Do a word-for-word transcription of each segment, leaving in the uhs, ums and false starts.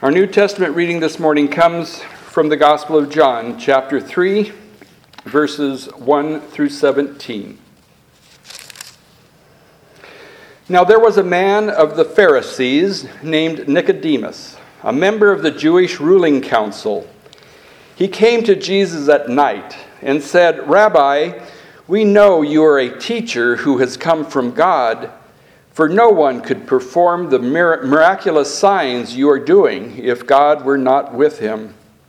Our New Testament reading this morning comes from the Gospel of John, chapter three, verses one through seventeen. Now there was a man of the Pharisees named Nicodemus, a member of the Jewish ruling council. He came to Jesus at night and said, "Rabbi, we know you are a teacher who has come from God, for no one could perform the miraculous signs you are doing if God were not with him."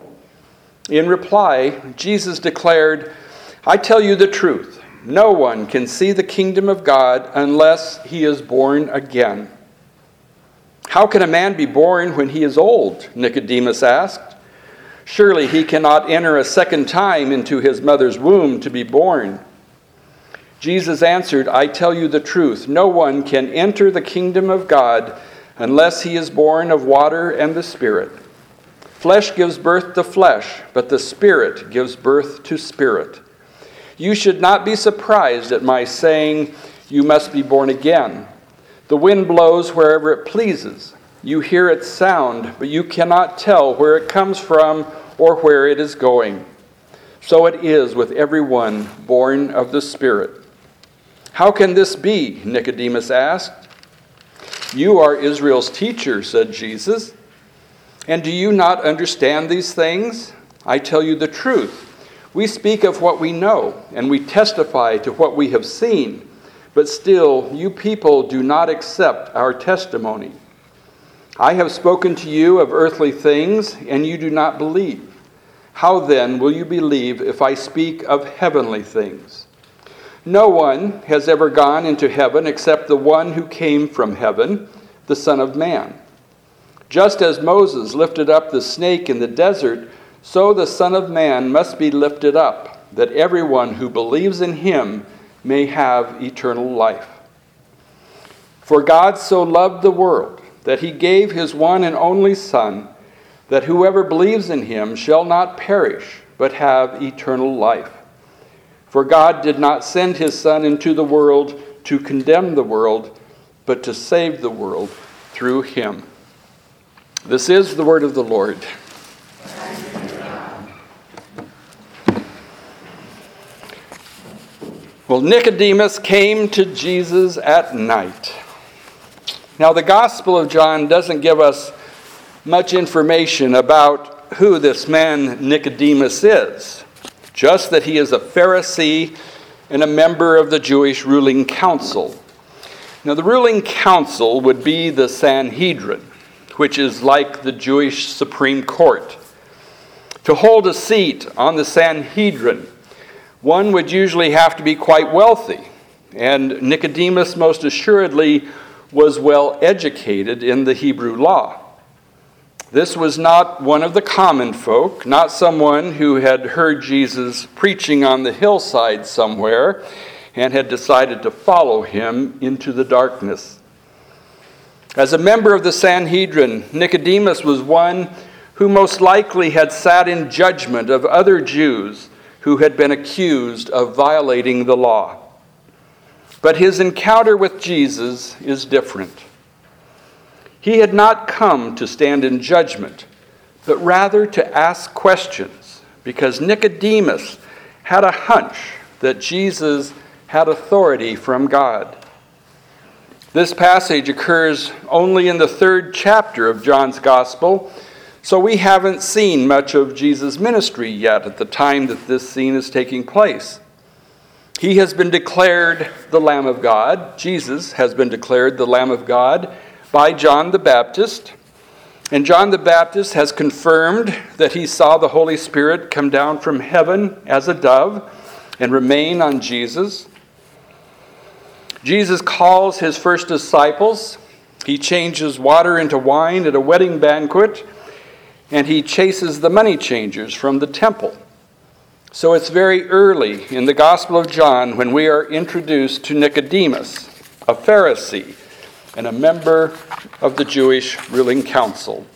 In reply, Jesus declared, "I tell you the truth, no one can see the kingdom of God unless he is born again." "How can a man be born when he is old?" Nicodemus asked. "Surely he cannot enter a second time into his mother's womb to be born." Jesus answered, "I tell you the truth, no one can enter the kingdom of God unless he is born of water and the Spirit. Flesh gives birth to flesh, but the Spirit gives birth to spirit. You should not be surprised at my saying, 'You must be born again.' The wind blows wherever it pleases. You hear its sound, but you cannot tell where it comes from or where it is going. So it is with everyone born of the Spirit." "How can this be?" Nicodemus asked. "You are Israel's teacher," said Jesus. "And do you not understand these things? I tell you the truth. We speak of what we know, and we testify to what we have seen, but still you people do not accept our testimony. I have spoken to you of earthly things, and you do not believe. How then will you believe if I speak of heavenly things? No one has ever gone into heaven except the one who came from heaven, the Son of Man. Just as Moses lifted up the snake in the desert, so the Son of Man must be lifted up, that everyone who believes in him may have eternal life. For God so loved the world that he gave his one and only Son, that whoever believes in him shall not perish, but have eternal life. For God did not send his Son into the world to condemn the world, but to save the world through him." This is the word of the Lord. Well, Nicodemus came to Jesus at night. Now, the Gospel of John doesn't give us much information about who this man Nicodemus is, just that he is a Pharisee and a member of the Jewish ruling council. Now, the ruling council would be the Sanhedrin, which is like the Jewish Supreme Court. To hold a seat on the Sanhedrin, one would usually have to be quite wealthy, and Nicodemus most assuredly was well educated in the Hebrew law. This was not one of the common folk, not someone who had heard Jesus preaching on the hillside somewhere and had decided to follow him into the darkness. As a member of the Sanhedrin, Nicodemus was one who most likely had sat in judgment of other Jews who had been accused of violating the law. But his encounter with Jesus is different. He had not come to stand in judgment, but rather to ask questions, because Nicodemus had a hunch that Jesus had authority from God. This passage occurs only in the third chapter of John's Gospel, so we haven't seen much of Jesus' ministry yet at the time that this scene is taking place. He has been declared the Lamb of God. Jesus has been declared the Lamb of God by John the Baptist. And John the Baptist has confirmed that he saw the Holy Spirit come down from heaven as a dove and remain on Jesus. Jesus calls his first disciples. He changes water into wine at a wedding banquet, and he chases the money changers from the temple. So it's very early in the Gospel of John when we are introduced to Nicodemus, a Pharisee and a member of the Jewish ruling council.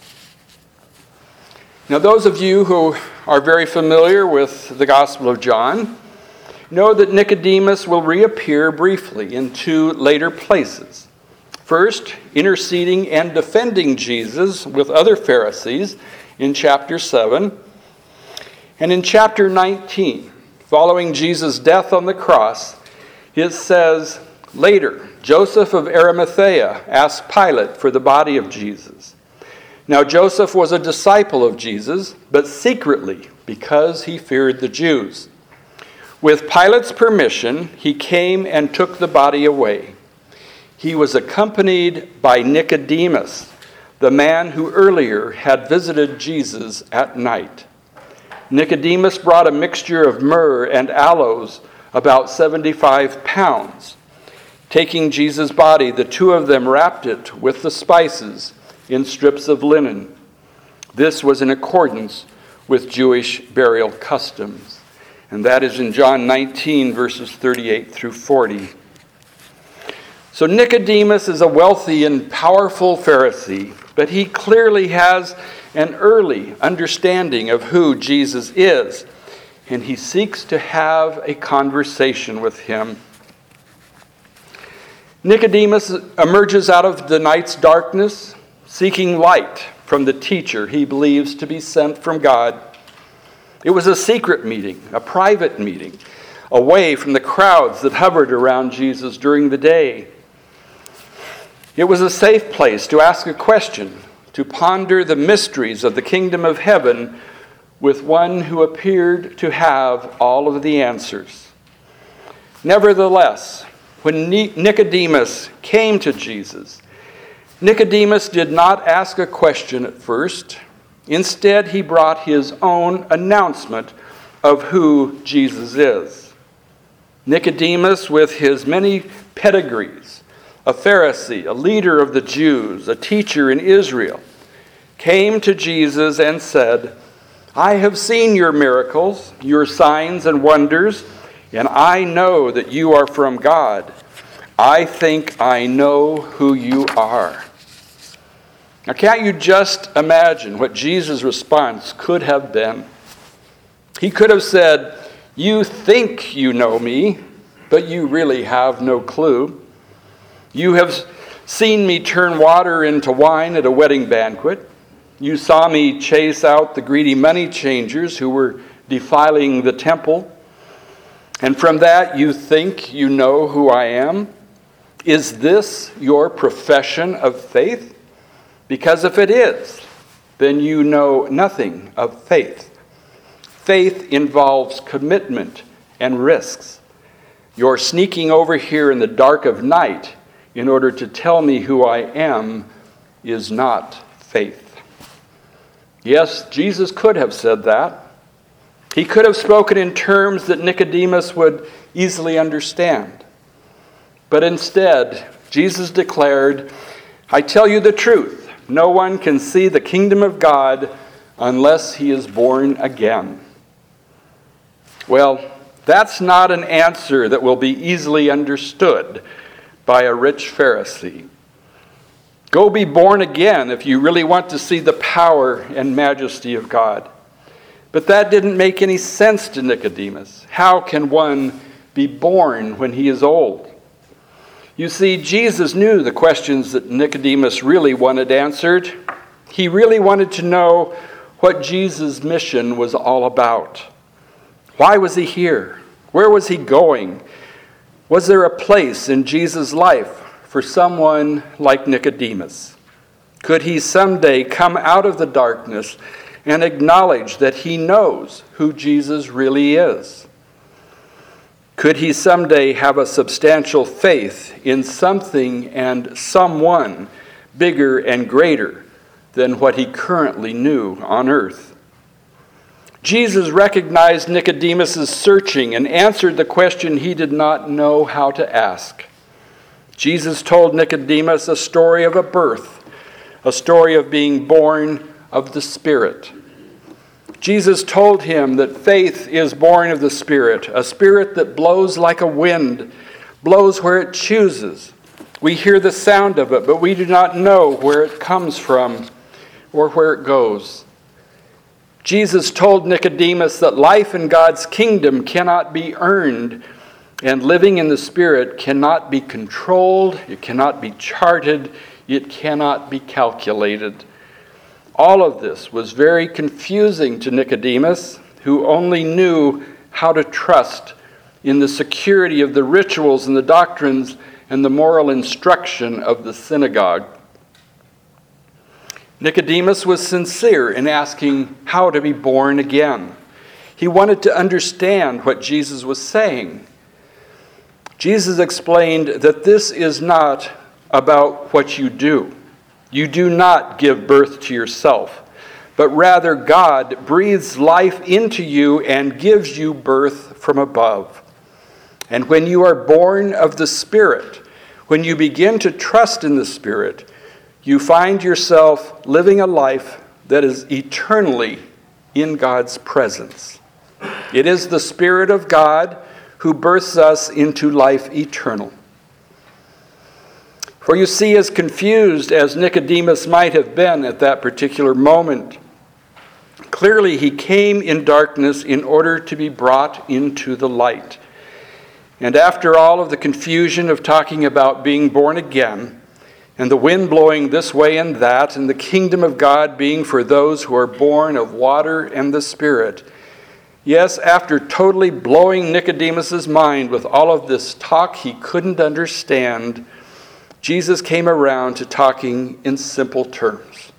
Now, those of you who are very familiar with the Gospel of John know that Nicodemus will reappear briefly in two later places. First, interceding and defending Jesus with other Pharisees in chapter seven. And in chapter nineteen, following Jesus' death on the cross, it says, later, Joseph of Arimathea asked Pilate for the body of Jesus. Now Joseph was a disciple of Jesus, but secretly, because he feared the Jews. With Pilate's permission, he came and took the body away. He was accompanied by Nicodemus, the man who earlier had visited Jesus at night. Nicodemus brought a mixture of myrrh and aloes, about seventy-five pounds. Taking Jesus' body, the two of them wrapped it with the spices in strips of linen. This was in accordance with Jewish burial customs. And that is in John nineteen, verses thirty-eight through forty. So Nicodemus is a wealthy and powerful Pharisee, but he clearly has an early understanding of who Jesus is, and he seeks to have a conversation with him. Nicodemus emerges out of the night's darkness, seeking light from the teacher he believes to be sent from God. It was a secret meeting, a private meeting, away from the crowds that hovered around Jesus during the day. It was a safe place to ask a question, to ponder the mysteries of the kingdom of heaven with one who appeared to have all of the answers. Nevertheless, when Nicodemus came to Jesus, Nicodemus did not ask a question at first. Instead, he brought his own announcement of who Jesus is. Nicodemus, with his many pedigrees, a Pharisee, a leader of the Jews, a teacher in Israel, came to Jesus and said, "I have seen your miracles, your signs and wonders, and I know that you are from God. I think I know who you are." Now, can't you just imagine what Jesus' response could have been? He could have said, "You think you know me, but you really have no clue. You have seen me turn water into wine at a wedding banquet. You saw me chase out the greedy money changers who were defiling the temple. And from that you think you know who I am? Is this your profession of faith? Because if it is, then you know nothing of faith. Faith involves commitment and risks. You're sneaking over here in the dark of night in order to tell me who I am is not faith." Yes, Jesus could have said that. He could have spoken in terms that Nicodemus would easily understand. But instead, Jesus declared, "I tell you the truth, no one can see the kingdom of God unless he is born again." Well, that's not an answer that will be easily understood by a rich Pharisee. Go be born again if you really want to see the power and majesty of God. But that didn't make any sense to Nicodemus. How can one be born when he is old? You see, Jesus knew the questions that Nicodemus really wanted answered. He really wanted to know what Jesus' mission was all about. Why was he here? Where was he going? Was there a place in Jesus' life for someone like Nicodemus? Could he someday come out of the darkness and acknowledge that he knows who Jesus really is? Could he someday have a substantial faith in something and someone bigger and greater than what he currently knew on earth? Jesus recognized Nicodemus' searching and answered the question he did not know how to ask. Jesus told Nicodemus a story of a birth, a story of being born of the Spirit. Jesus told him that faith is born of the Spirit, a spirit that blows like a wind, blows where it chooses. We hear the sound of it, but we do not know where it comes from or where it goes. Jesus told Nicodemus that life in God's kingdom cannot be earned And living in the Spirit cannot be controlled, it cannot be charted, it cannot be calculated. All of this was very confusing to Nicodemus, who only knew how to trust in the security of the rituals and the doctrines and the moral instruction of the synagogue. Nicodemus was sincere in asking how to be born again. He wanted to understand what Jesus was saying. Jesus explained that this is not about what you do. You do not give birth to yourself, but rather God breathes life into you and gives you birth from above. And when you are born of the Spirit, when you begin to trust in the Spirit, you find yourself living a life that is eternally in God's presence. It is the Spirit of God who births us into life eternal. For you see, as confused as Nicodemus might have been at that particular moment, clearly he came in darkness in order to be brought into the light. And after all of the confusion of talking about being born again, and the wind blowing this way and that, and the kingdom of God being for those who are born of water and the Spirit, yes, after totally blowing Nicodemus's mind with all of this talk he couldn't understand, Jesus came around to talking in simple terms.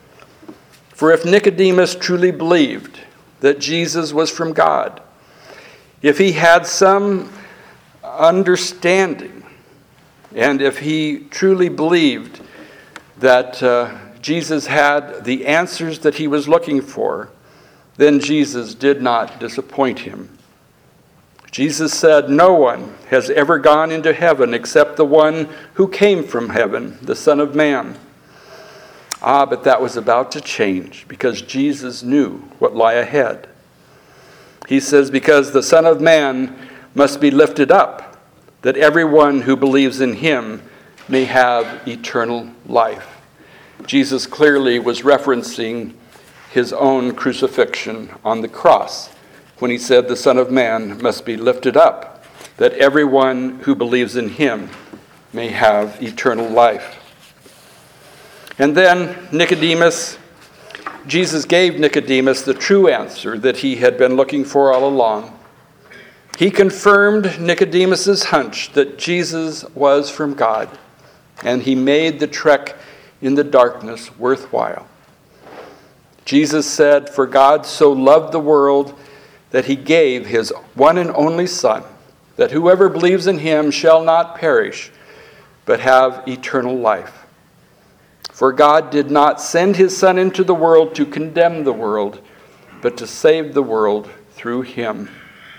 For if Nicodemus truly believed that Jesus was from God, if he had some understanding, and if he truly believed that uh, Jesus had the answers that he was looking for, then Jesus did not disappoint him. Jesus said, "No one has ever gone into heaven except the one who came from heaven, the Son of Man." Ah, but that was about to change because Jesus knew what lay ahead. He says, "Because the Son of Man must be lifted up, that everyone who believes in him may have eternal life." Jesus clearly was referencing his own crucifixion on the cross when he said the Son of Man must be lifted up, that everyone who believes in him may have eternal life. And then Nicodemus, Jesus gave Nicodemus the true answer that he had been looking for all along. He confirmed Nicodemus's hunch that Jesus was from God, and he made the trek in the darkness worthwhile. Jesus said, "For God so loved the world that he gave his one and only Son, that whoever believes in him shall not perish, but have eternal life. For God did not send his Son into the world to condemn the world, but to save the world through him."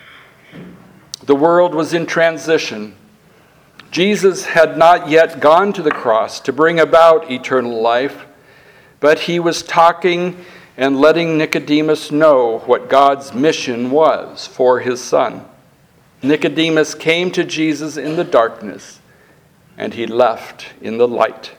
The world was in transition. Jesus had not yet gone to the cross to bring about eternal life, but he was talking and letting Nicodemus know what God's mission was for his Son. Nicodemus came to Jesus in the darkness, and he left in the light.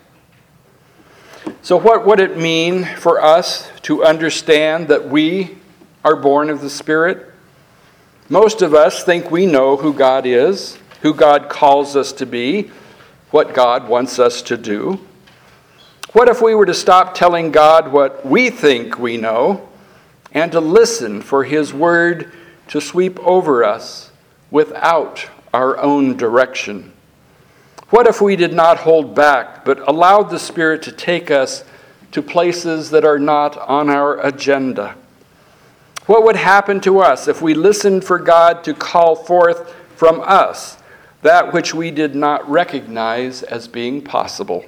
So what would it mean for us to understand that we are born of the Spirit? Most of us think we know who God is, who God calls us to be, what God wants us to do. What if we were to stop telling God what we think we know and to listen for his word to sweep over us without our own direction? What if we did not hold back but allowed the Spirit to take us to places that are not on our agenda? What would happen to us if we listened for God to call forth from us that which we did not recognize as being possible?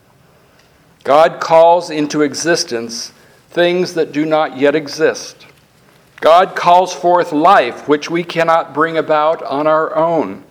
God calls into existence things that do not yet exist. God calls forth life which we cannot bring about on our own.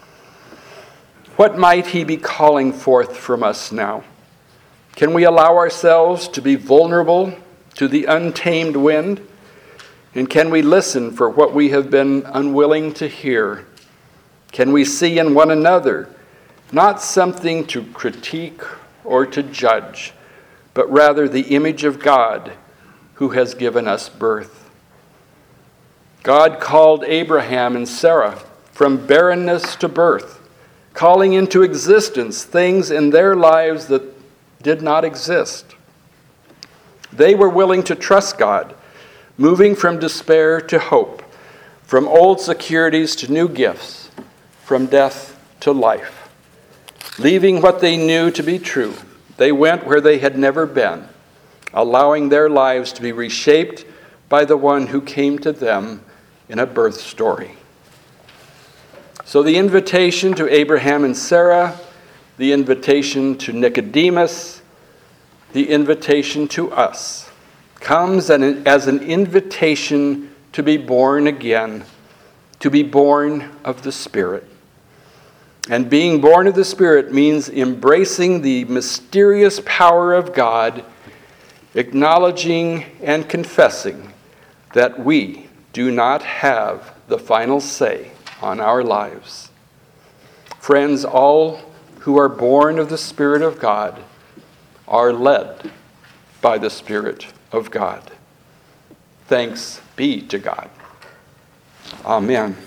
What might he be calling forth from us now? Can we allow ourselves to be vulnerable to the untamed wind? And can we listen for what we have been unwilling to hear? Can we see in one another not something to critique or to judge, but rather the image of God who has given us birth? God called Abraham and Sarah from barrenness to birth, calling into existence things in their lives that did not exist. They were willing to trust God, moving from despair to hope, from old securities to new gifts, from death to life. Leaving what they knew to be true, they went where they had never been, allowing their lives to be reshaped by the one who came to them in a birth story. So the invitation to Abraham and Sarah, the invitation to Nicodemus, the invitation to us, comes as an invitation to be born again, to be born of the Spirit. And being born of the Spirit means embracing the mysterious power of God, acknowledging and confessing that we do not have the final say on our lives. Friends, all who are born of the Spirit of God are led by the Spirit of God. Thanks be to God. Amen.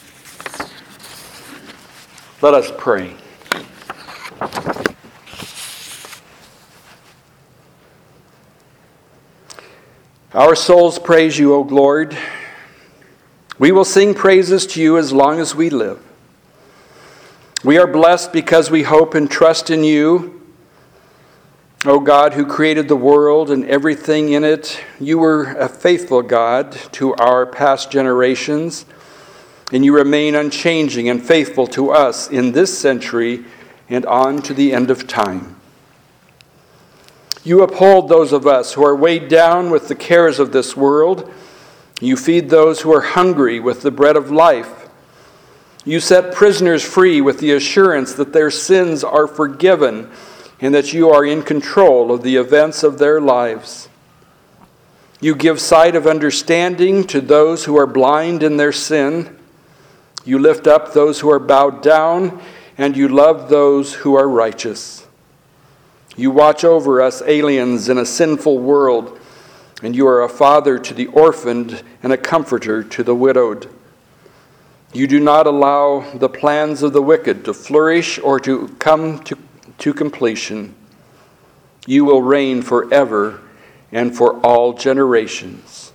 Let us pray. Our souls praise you, O Lord. We will sing praises to you as long as we live. We are blessed because we hope and trust in you. O God, who created the world and everything in it, you were a faithful God to our past generations, and you remain unchanging and faithful to us in this century and on to the end of time. You uphold those of us who are weighed down with the cares of this world. You feed those who are hungry with the bread of life. You set prisoners free with the assurance that their sins are forgiven and that you are in control of the events of their lives. You give sight of understanding to those who are blind in their sin. You lift up those who are bowed down, and you love those who are righteous. You watch over us aliens in a sinful world, and you are a father to the orphaned and a comforter to the widowed. You do not allow the plans of the wicked to flourish or to come to, to completion. You will reign forever and for all generations.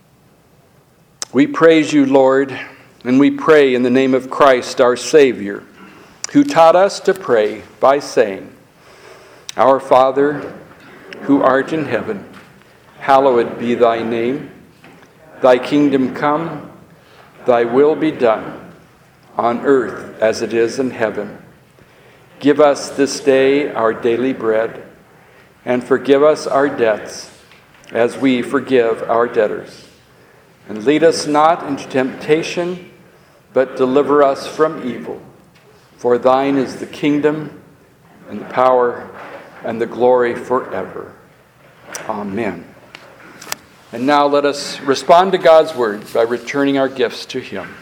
We praise you, Lord, and we pray in the name of Christ, our Savior, who taught us to pray by saying, Our Father, who art in heaven, hallowed be thy name. Thy kingdom come, thy will be done, on earth as it is in heaven. Give us this day our daily bread, and forgive us our debts, as we forgive our debtors. And lead us not into temptation, but deliver us from evil. For thine is the kingdom, and the power, and the glory forever. Amen. And now let us respond to God's word by returning our gifts to him.